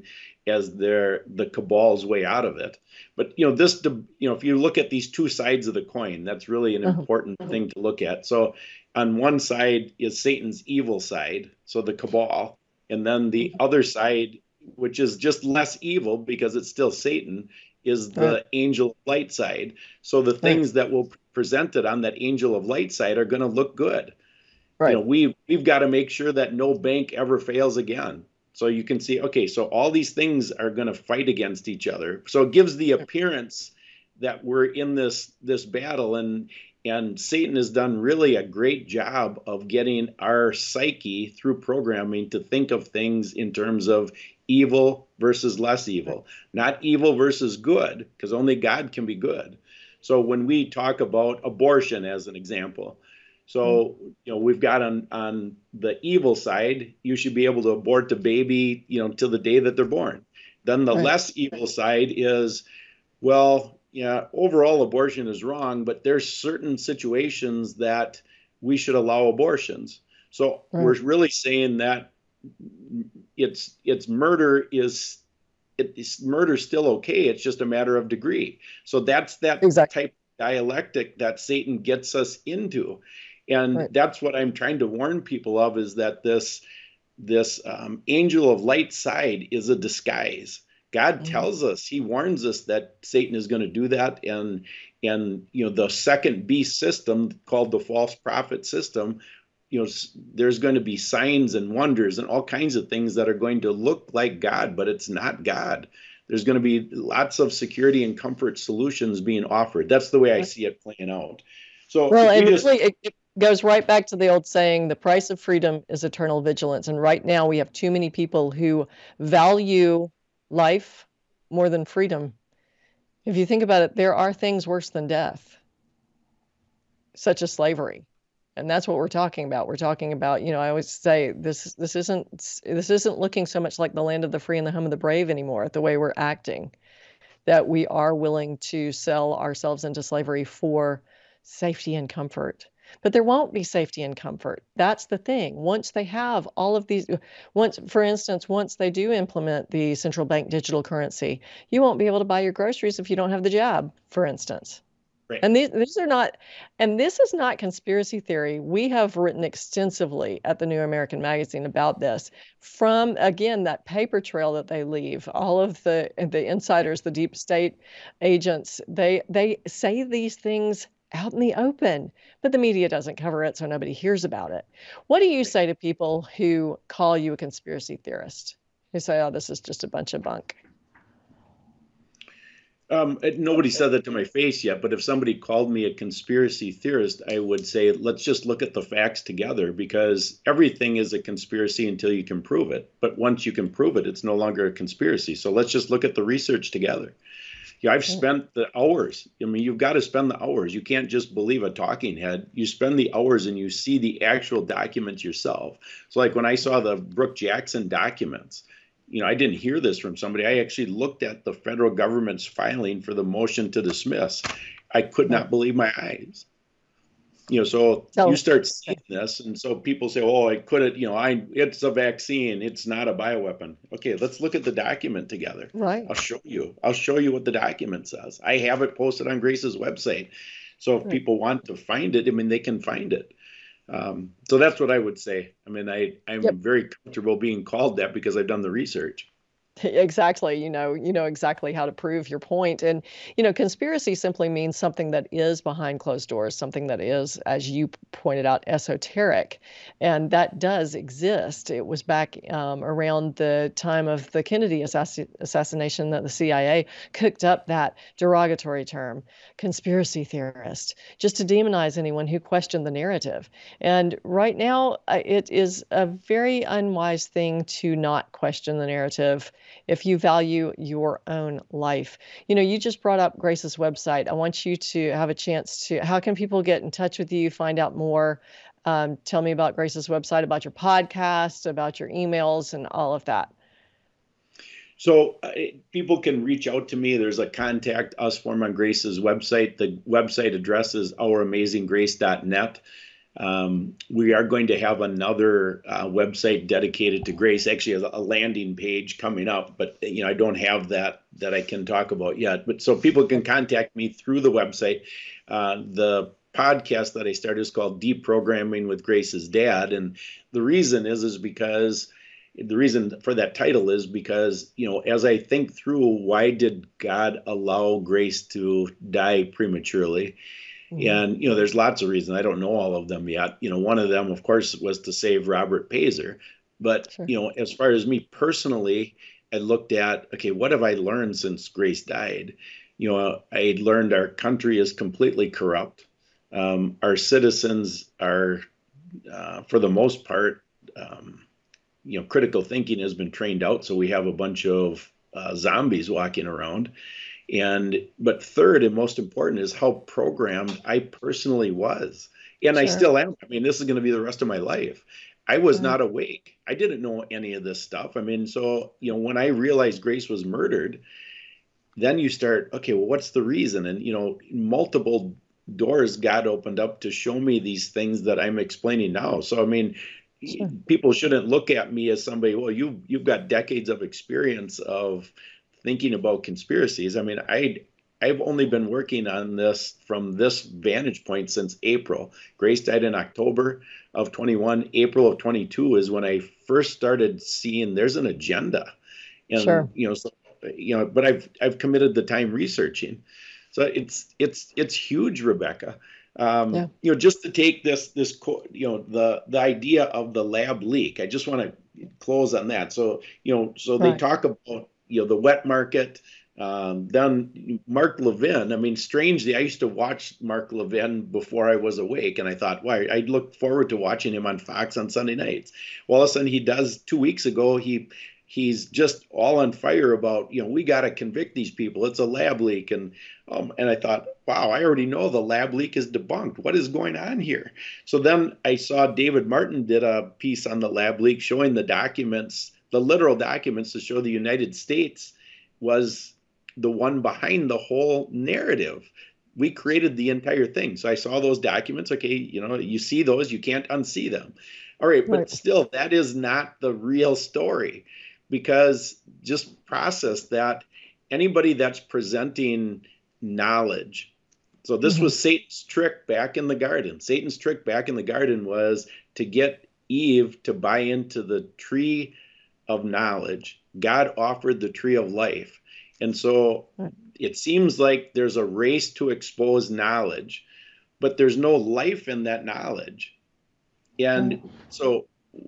as the cabal's way out of it. But if you look at these two sides of the coin, that's really an important thing to look at. So on one side is Satan's evil side, so the cabal, and then the other side, which is just less evil because it's still Satan, is the angel of light side. So the things that will present it on that angel of light side are going to look good. Right. We've got to make sure that no bank ever fails again. So you can see, okay, so all these things are going to fight against each other. So it gives the appearance that we're in this battle, and Satan has done really a great job of getting our psyche through programming to think of things in terms of evil versus less evil, not evil versus good, because only God can be good. So when we talk about abortion as an example, so, we've got on the evil side, you should be able to abort the baby, till the day that they're born. Then the less evil side is, well, yeah, overall abortion is wrong, but there's certain situations that we should allow abortions. So we're really saying that it's murder murder's still okay. It's just a matter of degree. So that's that type of dialectic that Satan gets us into. And that's what I'm trying to warn people of, is that this angel of light side is a disguise. God tells us, he warns us that Satan is going to do that. And the second beast system, called the false prophet system, there's going to be signs and wonders and all kinds of things that are going to look like God, but it's not God. There's going to be lots of security and comfort solutions being offered. That's the way I see it playing out. So it goes right back to the old saying, the price of freedom is eternal vigilance. And right now we have too many people who value life more than freedom. If you think about it, there are things worse than death, such as slavery. And that's what we're talking about. We're talking about, I always say this isn't looking so much like the land of the free and the home of the brave anymore, the way we're acting, that we are willing to sell ourselves into slavery for safety and comfort. But there won't be safety and comfort. That's the thing. Once they have all of these, for instance, once they do implement the central bank digital currency, you won't be able to buy your groceries if you don't have the jab, for instance. Right. And these are not, and this is not conspiracy theory. We have written extensively at the New American Magazine about this, from, again, that paper trail that they leave. All of the insiders, the deep state agents, they say these things out in the open, but the media doesn't cover it, so nobody hears about it. What do you say to people who call you a conspiracy theorist, who say, oh, this is just a bunch of bunk? Nobody said that to my face yet, but if somebody called me a conspiracy theorist, I would say, let's just look at the facts together, because everything is a conspiracy until you can prove it. But once you can prove it, it's no longer a conspiracy. So let's just look at the research together. I've spent the hours. You've got to spend the hours. You can't just believe a talking head. You spend the hours and you see the actual documents yourself. So like when I saw the Brooke Jackson documents, I didn't hear this from somebody. I actually looked at the federal government's filing for the motion to dismiss. I could not believe my eyes. So you start seeing this, and so people say, "Oh, it's a vaccine. It's not a bioweapon." Okay, let's look at the document together. Right. I'll show you what the document says. I have it posted on Grace's website, so if people want to find it, they can find it. So that's what I would say. I'm very comfortable being called that because I've done the research. Exactly. You know exactly how to prove your point. And, conspiracy simply means something that is behind closed doors, something that is, as you pointed out, esoteric. And that does exist. It was back around the time of the Kennedy assassination that the CIA cooked up that derogatory term, conspiracy theorist, just to demonize anyone who questioned the narrative. And right now, it is a very unwise thing to not question the narrative if you value your own life. You just brought up Grace's website. I want you to have a chance to, how can people get in touch with you, find out more? Tell me about Grace's website, about your podcast, about your emails, and all of that. So people can reach out to me. There's a contact us form on Grace's website. The website address is ouramazinggrace.net. We are going to have another website dedicated to Grace, actually a landing page coming up, but I don't have that I can talk about yet. But so people can contact me through the website. The podcast that I started is called Deprogramming with Grace's Dad, and the reason for that title is because as I think through why did God allow Grace to die prematurely. And, there's lots of reasons. I don't know all of them yet. One of them, of course, was to save Robert Pazer. But, as far as me personally, I looked at, okay, what have I learned since Grace died? I learned our country is completely corrupt. Our citizens are, for the most part, critical thinking has been trained out. So we have a bunch of zombies walking around. But third and most important is how programmed I personally was. And I still am. I mean, this is going to be the rest of my life. I was not awake. I didn't know any of this stuff. I mean, so, when I realized Grace was murdered, then you start, okay, well, what's the reason? And, multiple doors God opened up to show me these things that I'm explaining now. So, I mean, people shouldn't look at me as somebody, well, you've got decades of experience of thinking about conspiracies. I mean, I've only been working on this from this vantage point since April. Grace died in October of 21. April of 22 is when I first started seeing there's an agenda. And, but I've committed the time researching. So it's huge, Rebecca. Just to take this the idea of the lab leak. I just want to close on that. So, they talk about, the wet market, then Mark Levin. I mean, strangely, I used to watch Mark Levin before I was awake, and I thought, why? I looked forward to watching him on Fox on Sunday nights. Well, all of a sudden, he does 2 weeks ago. He's just all on fire about, we got to convict these people. It's a lab leak, and I thought, wow, I already know the lab leak is debunked. What is going on here? So then I saw David Martin did a piece on the lab leak showing the documents, the literal documents to show the United States was the one behind the whole narrative. We created the entire thing. So I saw those documents. Okay, you see those, you can't unsee them. All right, but still, that is not the real story, because just process that anybody that's presenting knowledge. So this was Satan's trick back in the garden. Satan's trick back in the garden was to get Eve to buy into the tree of knowledge. God offered the tree of life. And so it seems like there's a race to expose knowledge, but there's no life in that knowledge. And so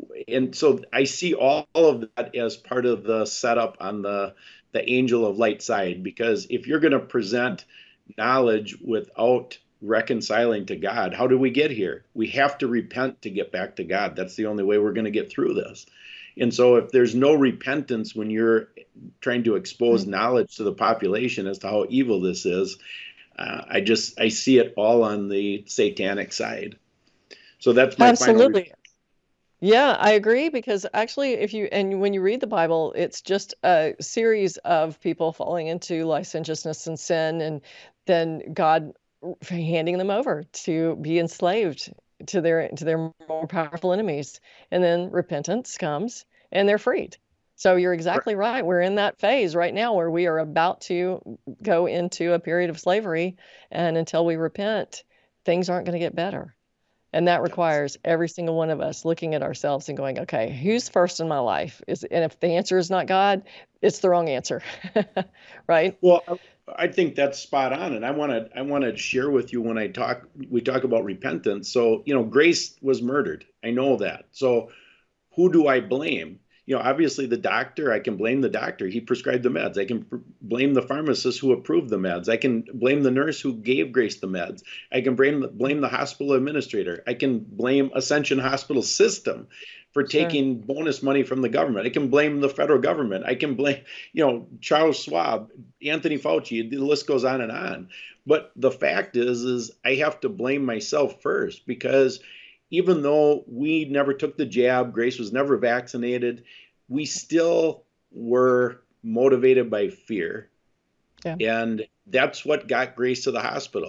I see all of that as part of the setup on the angel of light side, because if you're going to present knowledge without reconciling to God, how do we get here? We have to repent to get back to God. That's the only way we're going to get through this. And so if there's no repentance when you're trying to expose knowledge to the population as to how evil this is, I see it all on the satanic side. So that's my absolutely. Yeah, I agree, because actually when you read the Bible, it's just a series of people falling into licentiousness and sin, and then God handing them over to be enslaved to their more powerful enemies. And then repentance comes and they're freed. So you're exactly right. We're in that phase right now where we are about to go into a period of slavery, and until we repent, things aren't going to get better. And that requires every single one of us looking at ourselves and going, okay, who's first in my life? And if the answer is not God, it's the wrong answer, right? Well, I think that's spot on. And I want to share with you when we talk about repentance. So, Grace was murdered. I know that. So who do I blame? Obviously the doctor, I can blame the doctor. He prescribed the meds. I can blame the pharmacist who approved the meds. I can blame the nurse who gave Grace the meds. I can blame the hospital administrator. I can blame Ascension Hospital System for taking bonus money from the government. I can blame the federal government. I can blame, Charles Schwab, Anthony Fauci, the list goes on and on. But the fact is I have to blame myself first, because even though we never took the jab, Grace was never vaccinated, we still were motivated by fear. Yeah. And that's what got Grace to the hospital.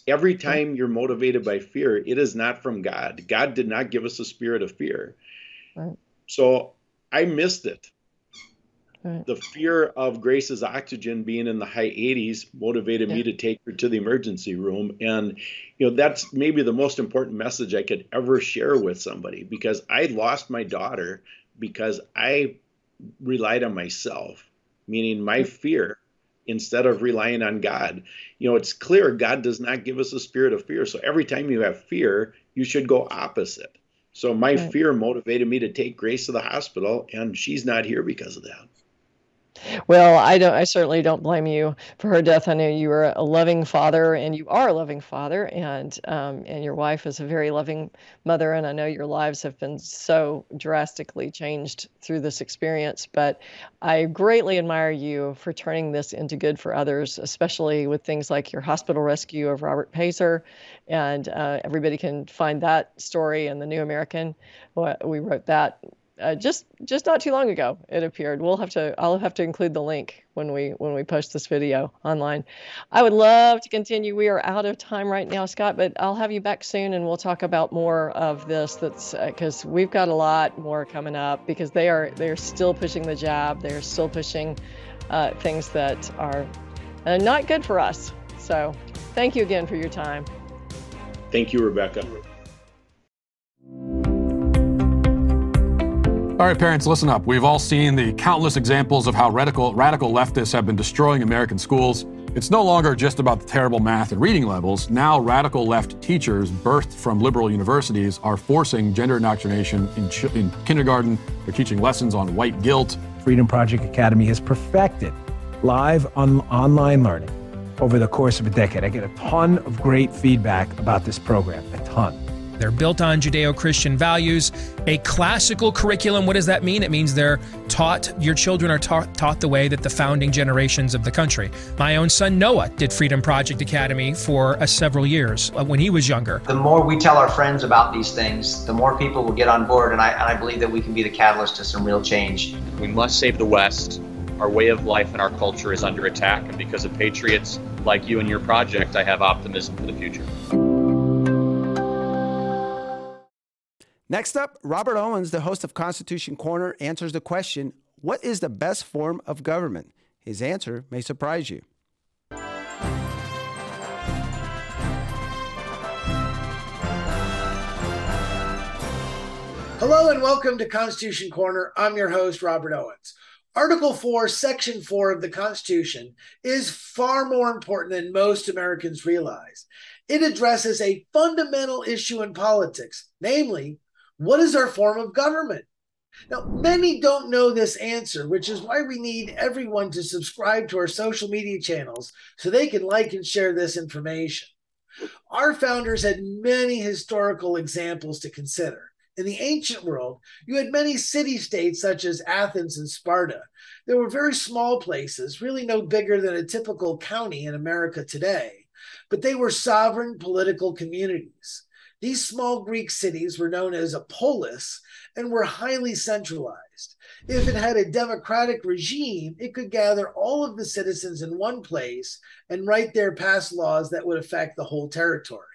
Every time you're motivated by fear, it is not from God. God did not give us a spirit of fear. Right. So I missed it. Right. The fear of Grace's oxygen being in the high 80s motivated me to take her to the emergency room. And, that's maybe the most important message I could ever share with somebody, because I lost my daughter because I relied on myself, meaning my fear, instead of relying on God. It's clear God does not give us a spirit of fear. So every time you have fear, you should go opposite. So my fear motivated me to take Grace to the hospital, and she's not here because of that. Well, I certainly don't blame you for her death. I know you were a loving father, and you are a loving father, and your wife is a very loving mother, and I know your lives have been so drastically changed through this experience. But I greatly admire you for turning this into good for others, especially with things like your hospital rescue of Robert Pazer, and everybody can find that story in the New American. We wrote that. Just not too long ago, it appeared. I'll have to include the link when we post this video online. I would love to continue. We are out of time right now, Scott, but I'll have you back soon, and we'll talk about more of this. That's because we've got a lot more coming up, because they're still pushing the jab. They're still pushing things that are not good for us. So thank you again for your time. Thank you, Rebecca. All right, parents, listen up. We've all seen the countless examples of how radical leftists have been destroying American schools. It's no longer just about the terrible math and reading levels. Now, radical left teachers birthed from liberal universities are forcing gender indoctrination in kindergarten. They're teaching lessons on white guilt. Freedom Project Academy has perfected live online learning over the course of a decade. I get a ton of great feedback about this program, a ton. They're built on Judeo-Christian values, a classical curriculum. What does that mean? It means your children are taught the way that the founding generations of the country. My own son Noah did Freedom Project Academy for several years when he was younger. The more we tell our friends about these things, the more people will get on board, and I believe that we can be the catalyst to some real change. We must save the West. Our way of life and our culture is under attack, and because of patriots like you and your project, I have optimism for the future. Next up, Robert Owens, the host of Constitution Corner, answers the question, what is the best form of government? His answer may surprise you. Hello and welcome to Constitution Corner. I'm your host, Robert Owens. Article 4, Section 4 of the Constitution is far more important than most Americans realize. It addresses a fundamental issue in politics, namely, what is our form of government? Now, many don't know this answer, which is why we need everyone to subscribe to our social media channels so they can like and share this information. Our founders had many historical examples to consider. In the ancient world, you had many city-states such as Athens and Sparta. They were very small places, really no bigger than a typical county in America today, but they were sovereign political communities. These small Greek cities were known as a polis and were highly centralized. If it had a democratic regime, it could gather all of the citizens in one place and right there pass laws that would affect the whole territory.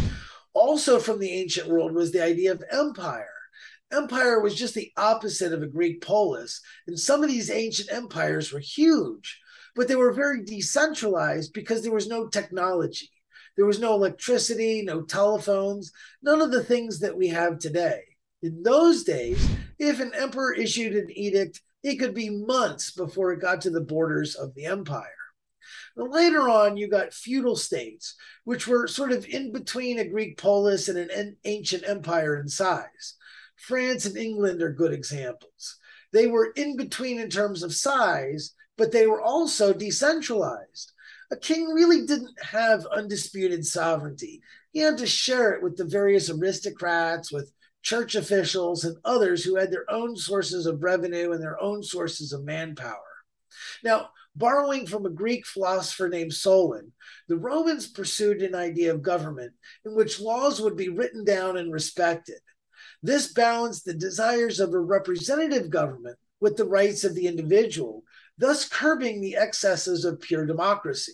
Also from the ancient world was the idea of empire. Empire was just the opposite of a Greek polis, and some of these ancient empires were huge, but they were very decentralized because there was no technology. There was no electricity, no telephones, none of the things that we have today. In those days, if an emperor issued an edict, it could be months before it got to the borders of the empire. Now, later on, you got feudal states, which were sort of in between a Greek polis and an ancient empire in size. France and England are good examples. They were in between in terms of size, but they were also decentralized. A king really didn't have undisputed sovereignty. He had to share it with the various aristocrats, with church officials, and others who had their own sources of revenue and their own sources of manpower. Now, borrowing from a Greek philosopher named Solon, the Romans pursued an idea of government in which laws would be written down and respected. This balanced the desires of a representative government with the rights of the individual, thus curbing the excesses of pure democracy.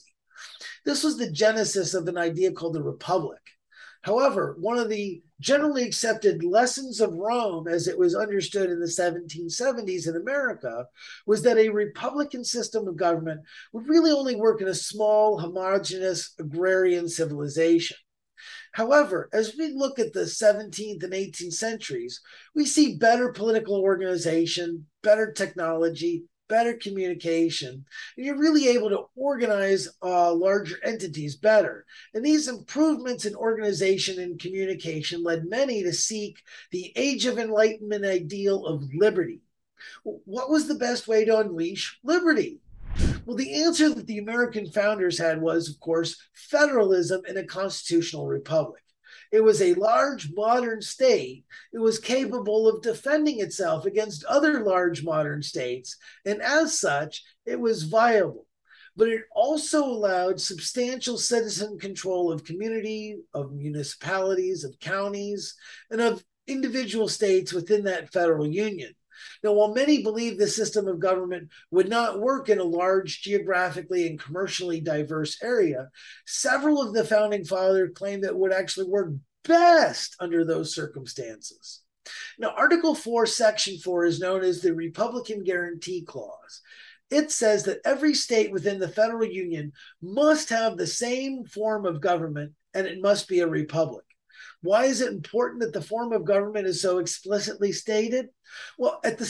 This was the genesis of an idea called the Republic. However, one of the generally accepted lessons of Rome, as it was understood in the 1770s in America, was that a republican system of government would really only work in a small, homogeneous agrarian civilization. However, as we look at the 17th and 18th centuries, we see better political organization, better technology, better communication, and you're really able to organize larger entities better. And these improvements in organization and communication led many to seek the Age of Enlightenment ideal of liberty. What was the best way to unleash liberty? Well, the answer that the American founders had was, of course, federalism in a constitutional republic. It was a large modern state. It was capable of defending itself against other large modern states, and as such, it was viable. But it also allowed substantial citizen control of community, of municipalities, of counties, and of individual states within that federal union. Now, while many believe the system of government would not work in a large geographically and commercially diverse area, several of the founding fathers claimed that it would actually work best under those circumstances. Now, Article 4, Section 4 is known as the Republican Guarantee Clause. It says that every state within the federal union must have the same form of government, and it must be a republic. Why is it important that the form of government is so explicitly stated? Well, at the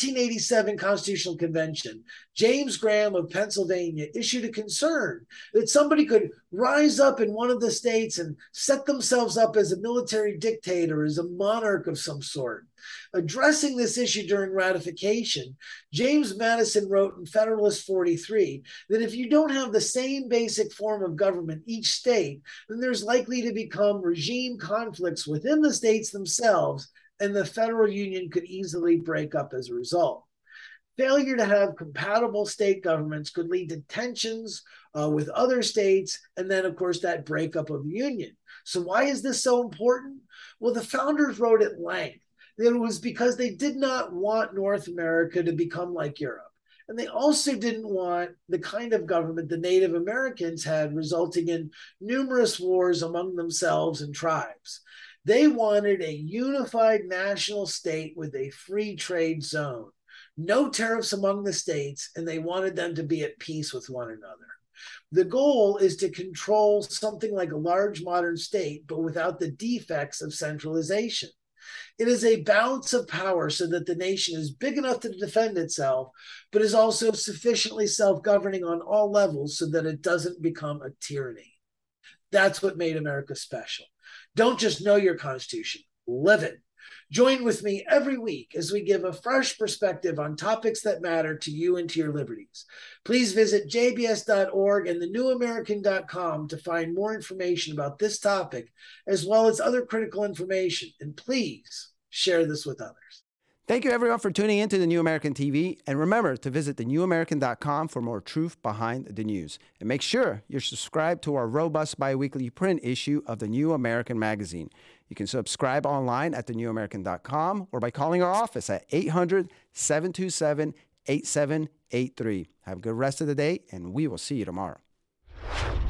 1787 Constitutional Convention, James Graham of Pennsylvania issued a concern that somebody could rise up in one of the states and set themselves up as a military dictator, as a monarch of some sort. Addressing this issue during ratification, James Madison wrote in Federalist 43 that if you don't have the same basic form of government each state, then there's likely to become regime conflicts within the states themselves, and the federal union could easily break up as a result. Failure to have compatible state governments could lead to tensions with other states, and then, of course, that breakup of the union. So why is this so important? Well, the founders wrote at length that it was because they did not want North America to become like Europe. And they also didn't want the kind of government the Native Americans had, resulting in numerous wars among themselves and tribes. They wanted a unified national state with a free trade zone, no tariffs among the states, and they wanted them to be at peace with one another. The goal is to control something like a large modern state, but without the defects of centralization. It is a balance of power so that the nation is big enough to defend itself, but is also sufficiently self-governing on all levels so that it doesn't become a tyranny. That's what made America special. Don't just know your Constitution, live it. Join with me every week as we give a fresh perspective on topics that matter to you and to your liberties. Please visit jbs.org and thenewamerican.com to find more information about this topic, as well as other critical information. And please share this with others. Thank you, everyone, for tuning in to The New American TV. And remember to visit thenewamerican.com for more truth behind the news. And make sure you're subscribed to our robust biweekly print issue of The New American magazine. You can subscribe online at thenewamerican.com or by calling our office at 800-727-8783. Have a good rest of the day, and we will see you tomorrow.